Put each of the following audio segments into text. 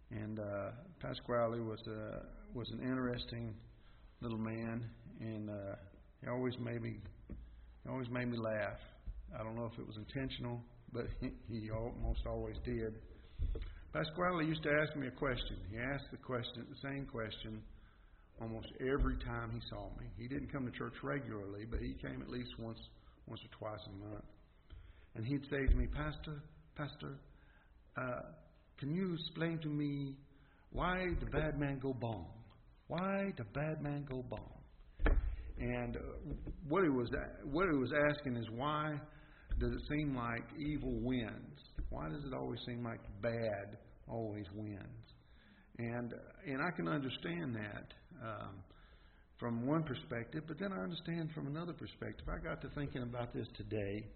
And Pasquale was an interesting little man, and he always made me laugh. I don't know if it was intentional, but he almost always did. Pasquale used to ask me a question. He asked the same question almost every time he saw me. He didn't come to church regularly, but he came at least once or twice a month. And he'd say to me, Pastor, can you explain to me why the bad man go bong? Why the bad man go bong? And what he was asking is, why does it seem like evil wins? Why does it always seem like bad always wins? And I can understand that from one perspective, but then I understand from another perspective. I got to thinking about this today,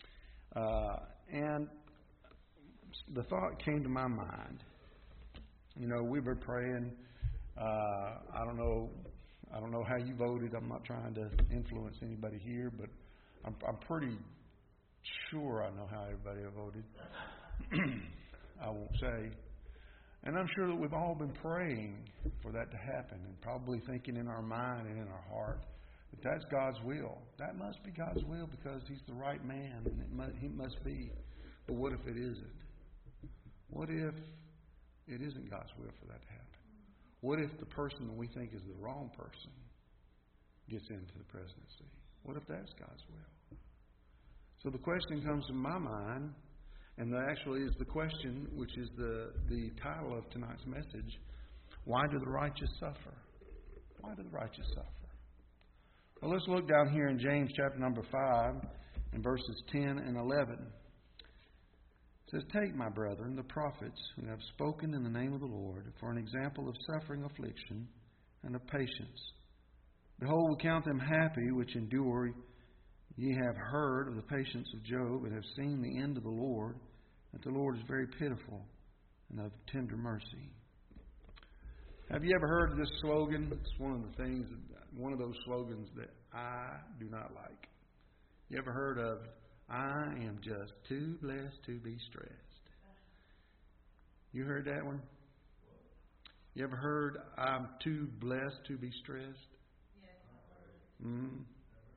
and the thought came to my mind. You know, we've been praying. I don't know how you voted. I'm not trying to influence anybody here, but I'm pretty sure I know how everybody voted. I won't say. And I'm sure that we've all been praying for that to happen, and probably thinking in our mind and in our heart that that's God's will. That must be God's will because He's the right man, and He must be. But what if it isn't? What if it isn't God's will for that to happen? What if the person that we think is the wrong person gets into the presidency? What if that's God's will? So the question comes to my mind, and that actually is the question, which is the title of tonight's message: why do the righteous suffer? Why do the righteous suffer? Well, let's look down here in James chapter number 5 and verses 10 and 11. It says, "Take, my brethren, the prophets who have spoken in the name of the Lord for an example of suffering, affliction, and of patience. Behold, we count them happy which endure. Ye have heard of the patience of Job, and have seen the end of the Lord, that the Lord is very pitiful and of tender mercy." Have you ever heard of this slogan? It's one of those slogans that I do not like. You ever heard of, "I am just too blessed to be stressed"? You heard that one? You ever heard, "I'm too blessed to be stressed"? Yes. Mm-hmm.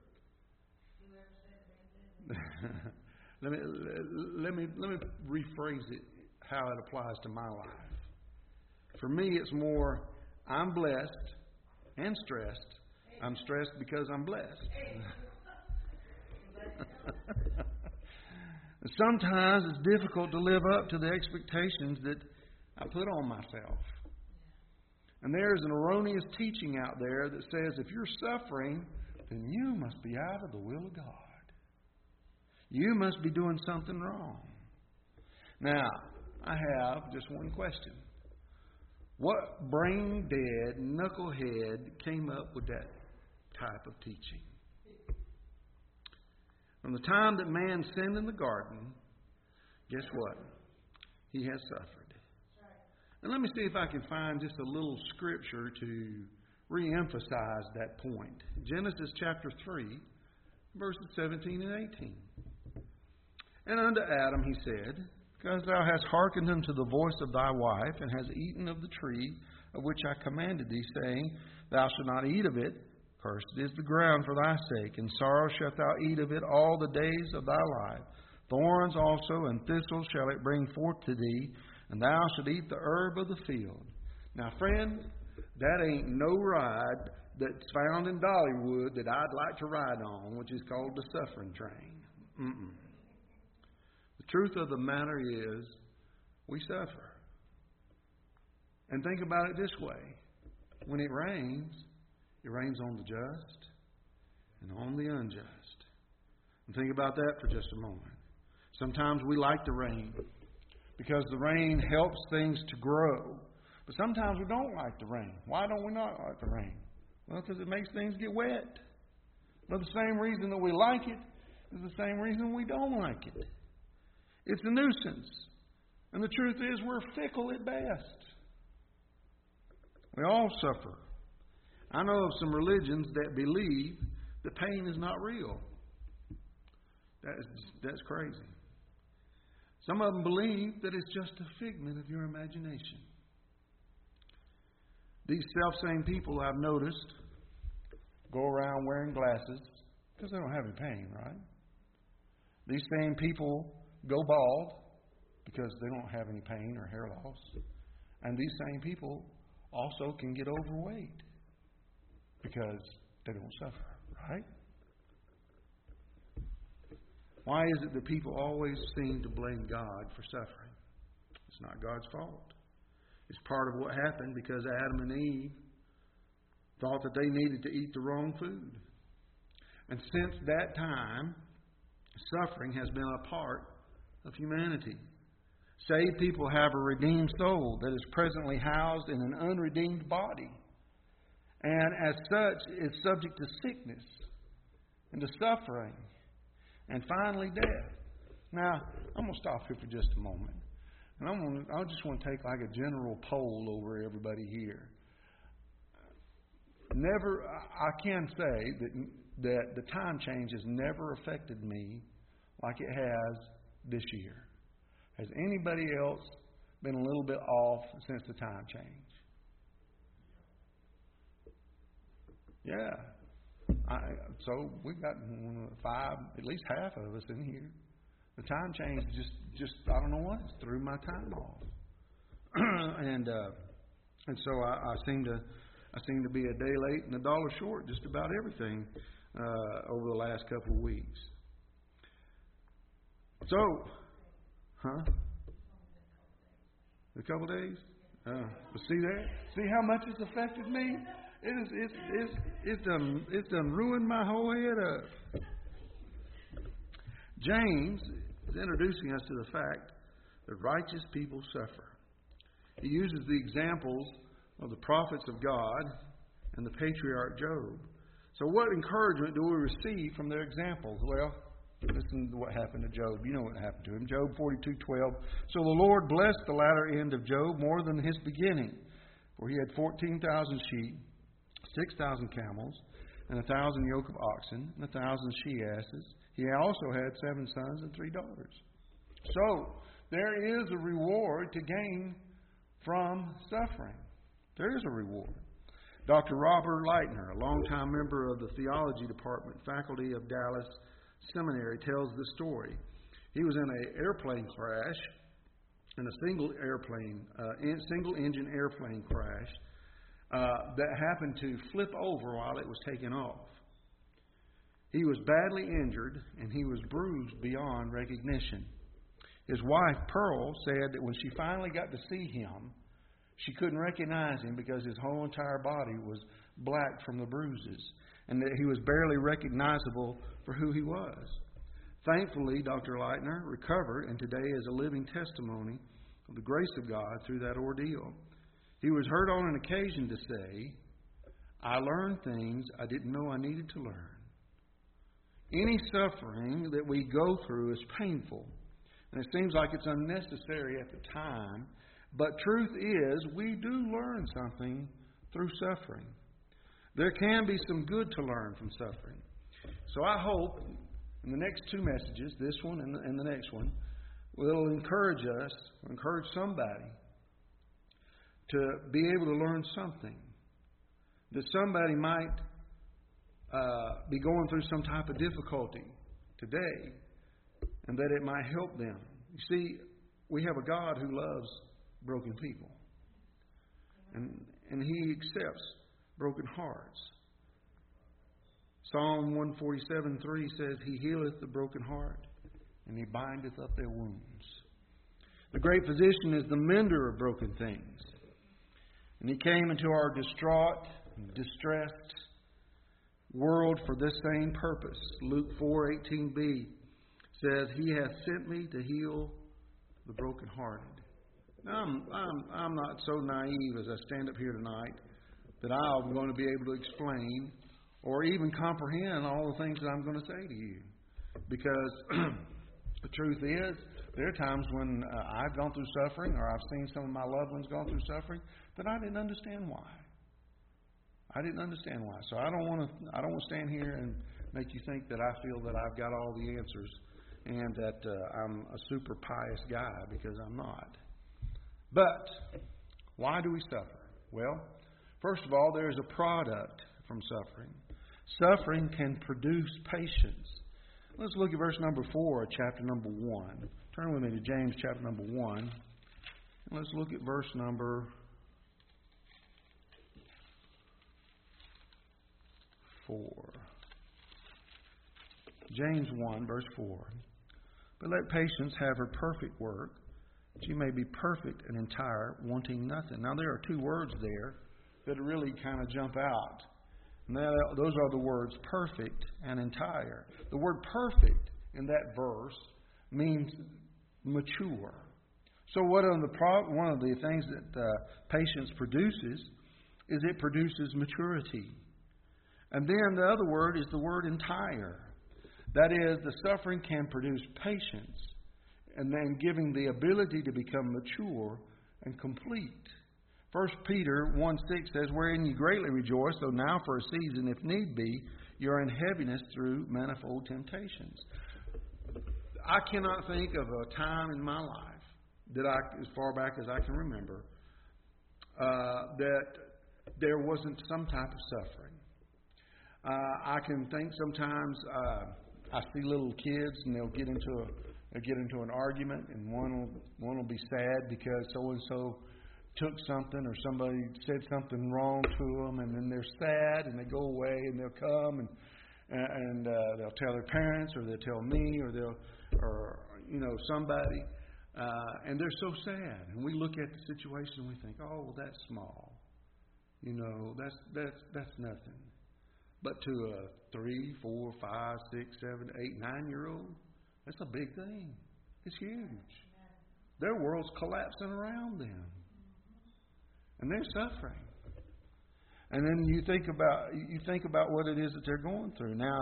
Let me rephrase it how it applies to my life. For me, it's more, I'm blessed and stressed. I'm stressed because I'm blessed. Sometimes it's difficult to live up to the expectations that I put on myself. And there's an erroneous teaching out there that says if you're suffering, then you must be out of the will of God. You must be doing something wrong. Now, I have just one question. What brain-dead knucklehead came up with that type of teaching? From the time that man sinned in the garden, guess what? He has suffered. And let me see if I can find just a little scripture to re-emphasize that point. Genesis chapter 3, verses 17 and 18. "And unto Adam he said, Because thou hast hearkened unto the voice of thy wife, and hast eaten of the tree of which I commanded thee, saying, Thou shalt not eat of it, cursed is the ground for thy sake, and sorrow shalt thou eat of it all the days of thy life. Thorns also and thistles shall it bring forth to thee, and thou shalt eat the herb of the field." Now, friend, that ain't no ride that's found in Dollywood that I'd like to ride on, which is called the suffering train. The truth of the matter is, we suffer. And think about it this way. When it rains on the just and on the unjust. And think about that for just a moment. Sometimes we like the rain because the rain helps things to grow. But sometimes we don't like the rain. Why don't we not like the rain? Well, because it makes things get wet. But the same reason that we like it is the same reason we don't like it. It's a nuisance. And the truth is, we're fickle at best. We all suffer. I know of some religions that believe that pain is not real. That's crazy. Some of them believe that it's just a figment of your imagination. These self-same people I've noticed go around wearing glasses because they don't have any pain, right? These same people go bald because they don't have any pain or hair loss. And these same people also can get overweight because they don't suffer, right? Why is it that people always seem to blame God for suffering? It's not God's fault. It's part of what happened because Adam and Eve thought that they needed to eat the wrong food. And since that time, suffering has been a part of humanity. Saved people have a redeemed soul that is presently housed in an unredeemed body, and as such is subject to sickness and to suffering and finally death. Now, I'm going to stop here for just a moment. And I just want to take like a general poll over everybody here. I can say that the time change has never affected me like it has this year. Has anybody else been a little bit off since the time change? Yeah. So we've got 5, at least half of us in here. The time change just I don't know what, it's threw my time off. and so I seem to be a day late and $1 short just about everything over the last couple of weeks. So, a couple of days? But see that? See how much it's affected me? It's done ruined my whole head up. James is introducing us to the fact that righteous people suffer. He uses the examples of the prophets of God and the patriarch Job. So what encouragement do we receive from their examples? Well, listen to what happened to Job. You know what happened to him. Job 42:12. So the Lord blessed the latter end of Job more than his beginning, for he had 14,000 sheep, 6,000 camels, and 1,000 yoke of oxen, and 1,000 she-asses. He also had 7 sons and 3 daughters. So there is a reward to gain from suffering. There is a reward. Dr. Robert Leitner, a longtime member of the theology department, faculty of Dallas Seminary, tells the story. He was in an airplane crash, in a single engine airplane crash that happened to flip over while it was taking off. He was badly injured and he was bruised beyond recognition. His wife, Pearl, said that when she finally got to see him, she couldn't recognize him because his whole entire body was black from the bruises and that he was barely recognizable for who he was. Thankfully, Dr. Leitner recovered and today is a living testimony of the grace of God through that ordeal. He was heard on an occasion to say, "I learned things I didn't know I needed to learn." Any suffering that we go through is painful, and it seems like it's unnecessary at the time, but truth is we do learn something through suffering. There can be some good to learn from suffering. So I hope in the next 2 messages, this one and the next one, will encourage us, encourage somebody to be able to learn something. That somebody might be going through some type of difficulty today, and that it might help them. You see, we have a God who loves broken people, and He accepts broken hearts. Psalm 147:3 says, "He healeth the broken heart, and He bindeth up their wounds." The great physician is the mender of broken things. And He came into our distraught and distressed world for this same purpose. Luke 4:18b says, "He hath sent me to heal the brokenhearted." Now, I'm not so naive as I stand up here tonight that I'm going to be able to explain or even comprehend all the things that I'm going to say to you. Because the truth is, there are times when I've gone through suffering or I've seen some of my loved ones gone through suffering that I didn't understand why. I didn't understand why. So I don't want to stand here and make you think that I feel that I've got all the answers and that I'm a super pious guy, because I'm not. But why do we suffer? Well, First of all, there is a product from suffering. Suffering can produce patience. Let's look at verse number 4 of chapter number 1. Turn with me to James chapter number 1. Let's look at verse number 4. James 1, verse 4. But let patience have her perfect work, that you may be perfect and entire, wanting nothing. Now, there are two words there that really kind of jump out. And those are the words perfect and entire. The word perfect in that verse means mature. So one of the things that patience produces is it produces maturity. And then the other word is the word entire. That is, the suffering can produce patience and then giving the ability to become mature and complete. 1 Peter 1:6 says, wherein you greatly rejoice, though now for a season, if need be, you are in heaviness through manifold temptations. I cannot think of a time in my life that as far back as I can remember, that there wasn't some type of suffering. I can think sometimes I see little kids and they'll get into an argument, and one will be sad because so and so took something or somebody said something wrong to them, and then they're sad and they go away and they'll come and they'll tell their parents, or they'll tell me, or somebody, and they're so sad. And we look at the situation and we think, oh, well, that's small, that's nothing. But to a 3, 4, 5, 6, 7, 8, 9-year-old, that's a big thing. It's huge. Their world's collapsing around them. And they're suffering. And then you think about what it is that they're going through. Now,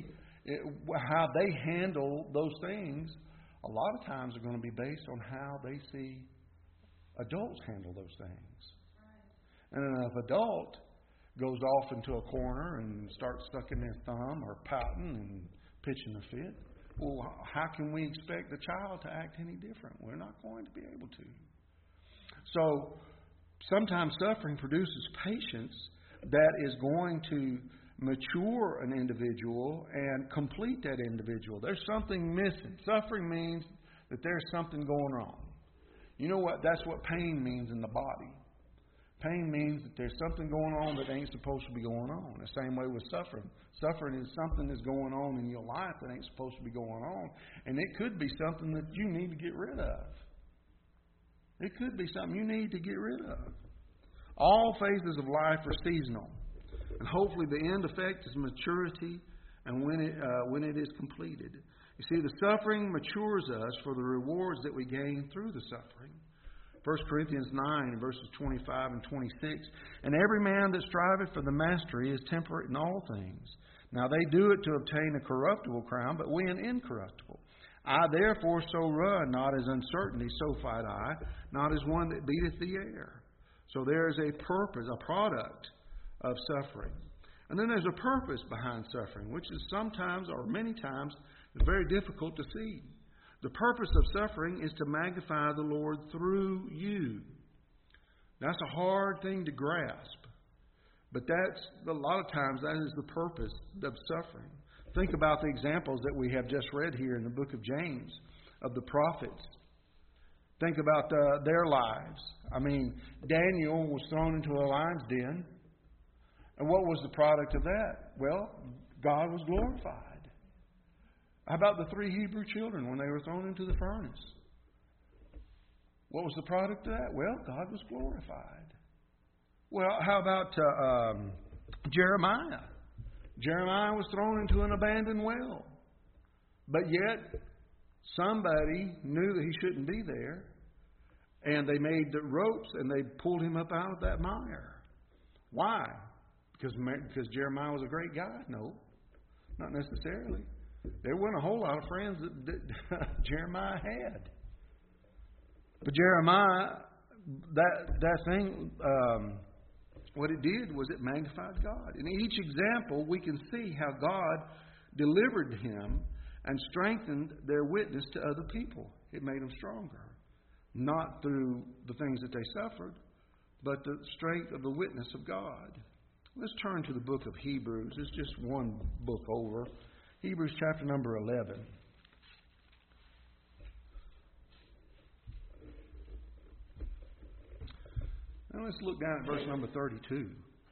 how they handle those things, a lot of times are going to be based on how they see adults handle those things. And if an adult goes off into a corner and starts sucking their thumb or pouting and pitching a fit, well, how can we expect the child to act any different? We're not going to be able to. So sometimes suffering produces patience that is going to mature an individual and complete that individual. There's something missing. Suffering means that there's something going wrong. You know what? That's what pain means in the body. Pain means that there's something going on that ain't supposed to be going on. The same way with suffering. Suffering is something that's going on in your life that ain't supposed to be going on. And it could be something that you need to get rid of. It could be something you need to get rid of. All phases of life are seasonal. And hopefully the end effect is maturity and when it is completed. You see, the suffering matures us for the rewards that we gain through the suffering. 1 Corinthians 9, verses 25 and 26. And every man that striveth for the mastery is temperate in all things. Now they do it to obtain a corruptible crown, but we an incorruptible. I therefore so run, not as uncertainty, so fight I, not as one that beateth the air. So there is a purpose, a product of suffering. And then there's a purpose behind suffering, which is sometimes or many times very difficult to see. The purpose of suffering is to magnify the Lord through you. That's a hard thing to grasp. But a lot of times that is the purpose of suffering. Think about the examples that we have just read here in the book of James of the prophets. Think about their lives. I mean, Daniel was thrown into a lion's den. And what was the product of that? Well, God was glorified. How about the 3 Hebrew children when they were thrown into the furnace? What was the product of that? Well, God was glorified. Well, how about Jeremiah? Jeremiah was thrown into an abandoned well. But yet, somebody knew that he shouldn't be there. And they made the ropes and they pulled him up out of that mire. Why? Because Jeremiah was a great guy? No, not necessarily. There weren't a whole lot of friends that Jeremiah had. But Jeremiah, that thing, what it did was it magnified God. In each example, we can see how God delivered him and strengthened their witness to other people. It made them stronger. Not through the things that they suffered, but the strength of the witness of God. Let's turn to the book of Hebrews. It's just one book over. Hebrews chapter number 11. Now let's look down at verse number 32.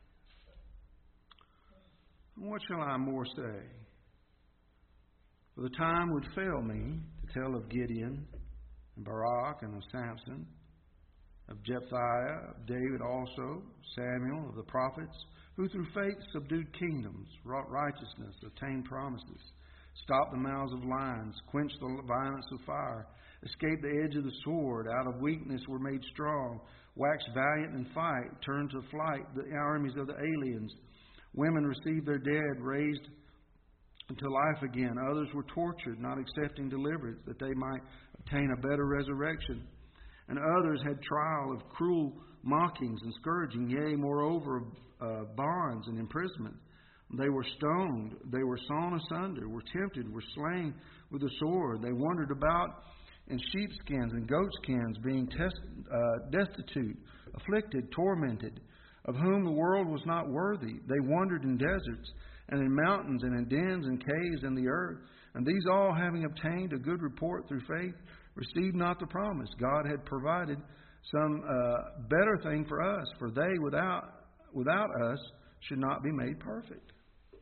What shall I more say? For the time would fail me to tell of Gideon and Barak and of Samson, of Jephthah, of David also, Samuel, of the prophets, who through faith subdued kingdoms, wrought righteousness, obtained promises, stopped the mouths of lions, quenched the violence of fire, escaped the edge of the sword, out of weakness were made strong, waxed valiant in fight, turned to flight the armies of the aliens. Women received their dead, raised to life again. Others were tortured, not accepting deliverance, that they might obtain a better resurrection. And others had trial of cruel mockings and scourging, yea, moreover, bonds and imprisonment. They were stoned, they were sawn asunder, were tempted, were slain with the sword. They wandered about in sheepskins and goatskins, being destitute, afflicted, tormented, of whom the world was not worthy. They wandered in deserts and in mountains and in dens and caves in the earth. And these all, having obtained a good report through faith, received not the promise. God had provided some better thing for us, for they without us should not be made perfect.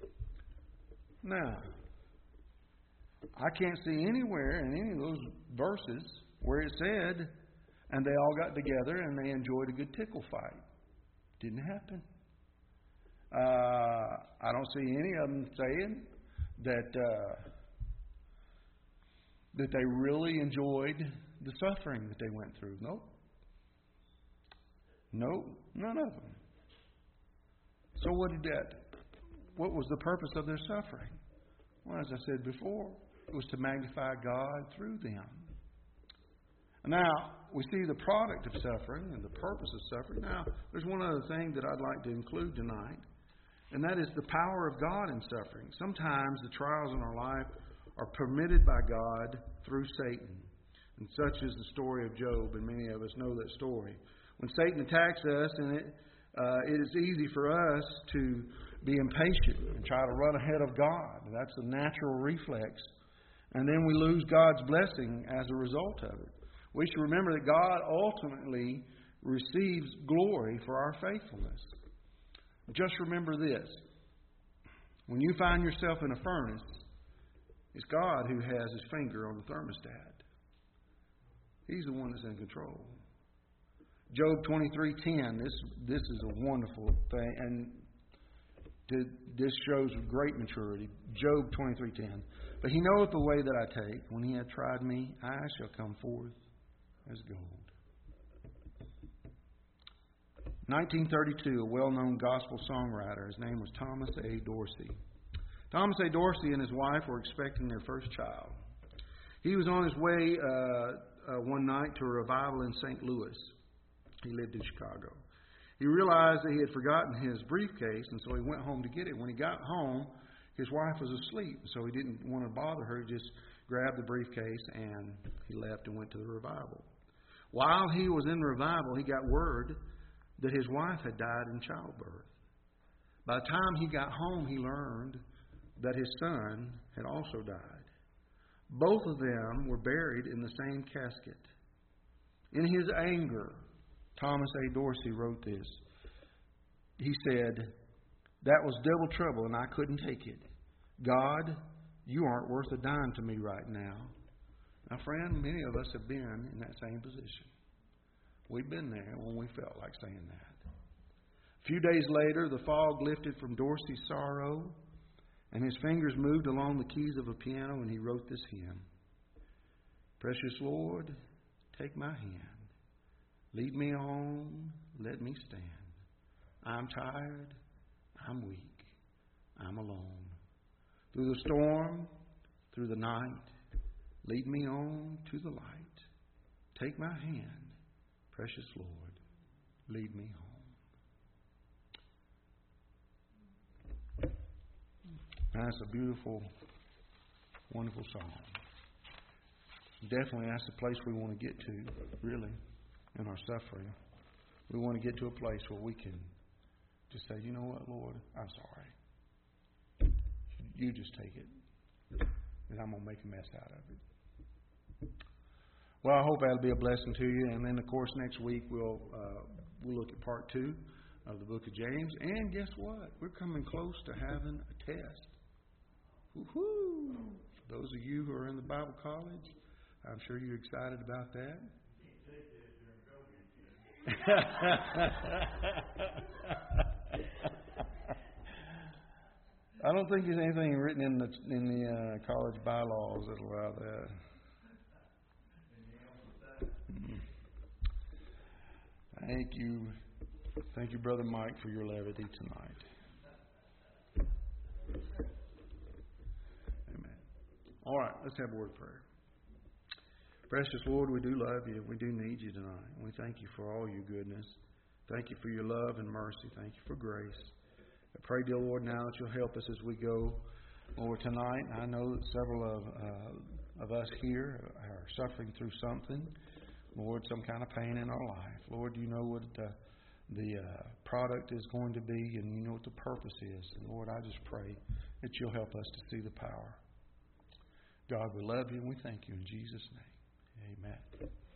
Now, I can't see anywhere in any of those verses where it said, and they all got together and they enjoyed a good tickle fight. Didn't happen. I don't see any of them saying that they really enjoyed the suffering that they went through. Nope. None of them. So what was the purpose of their suffering? Well, as I said before, it was to magnify God through them. Now, we see the product of suffering and the purpose of suffering. Now, there's one other thing that I'd like to include tonight, and that is the power of God in suffering. Sometimes the trials in our life are permitted by God through Satan. And such is the story of Job, and many of us know that story. When Satan attacks us, and it is easy for us to be impatient and try to run ahead of God. That's a natural reflex. And then we lose God's blessing as a result of it. We should remember that God ultimately receives glory for our faithfulness. Just remember this. When you find yourself in a furnace, it's God who has his finger on the thermostat. He's the one that's in control. Job 23:10. This is a wonderful thing, and this shows great maturity. Job 23:10. But he knoweth the way that I take. When he hath tried me, I shall come forth as gold. 1932, a well-known gospel songwriter. His name was Thomas A. Dorsey. Thomas A. Dorsey and his wife were expecting their first child. He was on his way one night to a revival in St. Louis. He lived in Chicago. He realized that he had forgotten his briefcase, and so he went home to get it. When he got home, his wife was asleep, so he didn't want to bother her. He just grabbed the briefcase and he left and went to the revival. While he was in the revival, he got word that his wife had died in childbirth. By the time he got home, he learned that his son had also died. Both of them were buried in the same casket. In his anger, Thomas A. Dorsey wrote this. He said, "That was double trouble and I couldn't take it. God, you aren't worth a dime to me right now." Now, friend, many of us have been in that same position. We've been there when we felt like saying that. A few days later, the fog lifted from Dorsey's sorrow, and his fingers moved along the keys of a piano, and he wrote this hymn. "Precious Lord, take my hand. Lead me on, let me stand. I'm tired, I'm weak, I'm alone. Through the storm, through the night, lead me on to the light. Take my hand, precious Lord, lead me home." That's a beautiful, wonderful song. Definitely that's the place we want to get to, really, in our suffering. We want to get to a place where we can just say, you know what, Lord, I'm sorry. You just take it. And I'm going to make a mess out of it. Well, I hope that'll be a blessing to you. And then, of course, next week we'll look at part 2 of the book of James. And guess what? We're coming close to having a test. Woo-hoo! For those of you who are in the Bible college, I'm sure you're excited about that. I don't think there's anything written in the college bylaws that allow that. Thank you, Brother Mike, for your levity tonight. Amen. All right, let's have a word of prayer. Precious Lord, we do love you. We do need you tonight. We thank you for all your goodness. Thank you for your love and mercy. Thank you for grace. I pray, dear Lord, now that you'll help us as we go, Lord, tonight. I know that several of us here are suffering through something, Lord, some kind of pain in our life. Lord, you know what the product is going to be, and you know what the purpose is. And Lord, I just pray that you'll help us to see the power. God, we love you and we thank you in Jesus' name. Amen.